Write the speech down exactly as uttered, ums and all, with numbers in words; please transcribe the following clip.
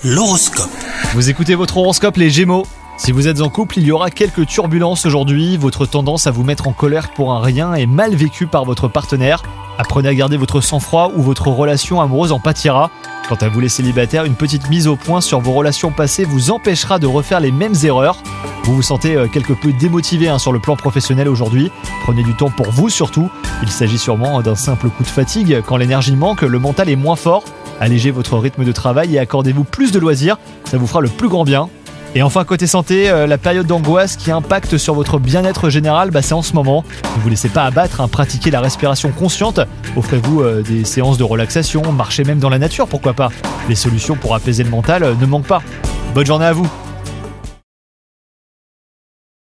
L'horoscope. Vous écoutez votre horoscope les Gémeaux. Si vous êtes en couple, il y aura quelques turbulences aujourd'hui. Votre tendance à vous mettre en colère pour un rien est mal vécue par votre partenaire. Apprenez à garder votre sang-froid ou votre relation amoureuse en pâtira. Quant à vous les célibataires, une petite mise au point sur vos relations passées vous empêchera de refaire les mêmes erreurs. Vous vous sentez quelque peu démotivé hein, sur le plan professionnel aujourd'hui. Prenez du temps pour vous surtout. Il s'agit sûrement d'un simple coup de fatigue. Quand l'énergie manque, le mental est moins fort. Allégez votre rythme de travail et accordez-vous plus de loisirs. Ça vous fera le plus grand bien. Et enfin, côté santé, euh, la période d'angoisse qui impacte sur votre bien-être général, bah, c'est en ce moment. Ne vous laissez pas abattre, hein, pratiquez la respiration consciente. Offrez-vous euh, des séances de relaxation, marchez même dans la nature, pourquoi pas. Les solutions pour apaiser le mental euh, ne manquent pas. Bonne journée à vous.